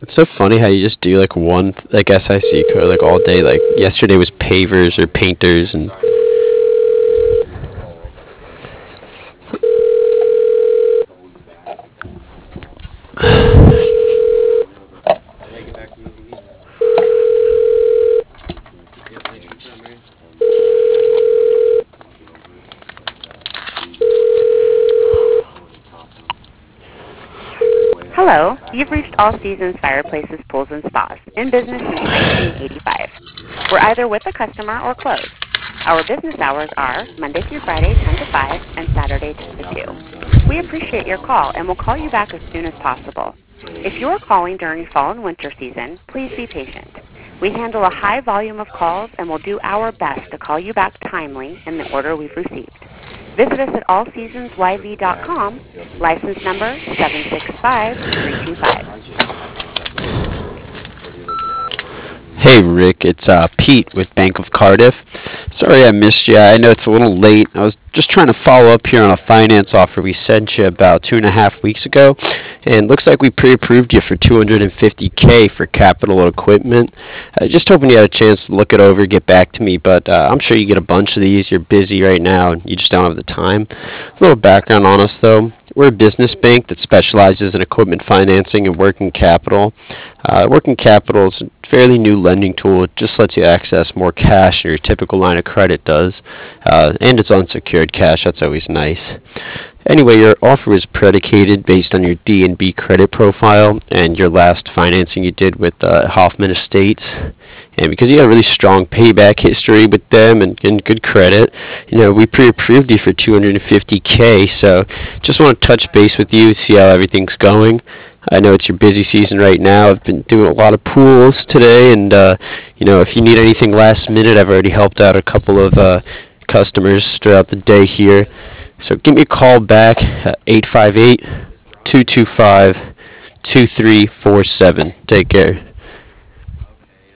It's so funny how you just do like one like SIC code like all day. Like yesterday was pavers or painters, and Hello, you've reached All Seasons Fireplaces, Pools, and Spas, in business since 1985. We're either with a customer or closed. Our business hours are Monday through Friday, 10 to 5, and Saturday, 10 to 2. We appreciate your call and will call you back as soon as possible. If you are calling during fall and winter season, please be patient. We handle a high volume of calls and will do our best to call you back timely in the order we've received. Visit us at allseasonsyv.com, license number 765325. hey Rick, it's Pete with Bank of Cardiff. Sorry I missed you. I know it's a little late. I was just trying to follow up here on a finance offer we sent you about 2.5 weeks ago, and looks like we pre-approved you for 250K for capital equipment. Just hoping you had a chance to look it over, get back to me, but I'm sure you get a bunch of these. You're busy right now, and you just don't have the time. A little background on us, though. We're a business bank that specializes in equipment financing and working capital. Working capital is a fairly new lending tool. It just lets you access more cash than your typical line of credit does, and it's unsecured cash. That's always nice. Anyway, your offer is predicated based on your D&B credit profile and your last financing you did with Hoffman Estates. And because you have a really strong payback history with them and good credit, we pre-approved you for 250K. So just want to touch base with you, see how everything's going. I know it's your busy season right now. I've been doing a lot of pools today, and if you need anything last minute, I've already helped out a couple of customers throughout the day here. So give me a call back at 858-225-2347. Take care.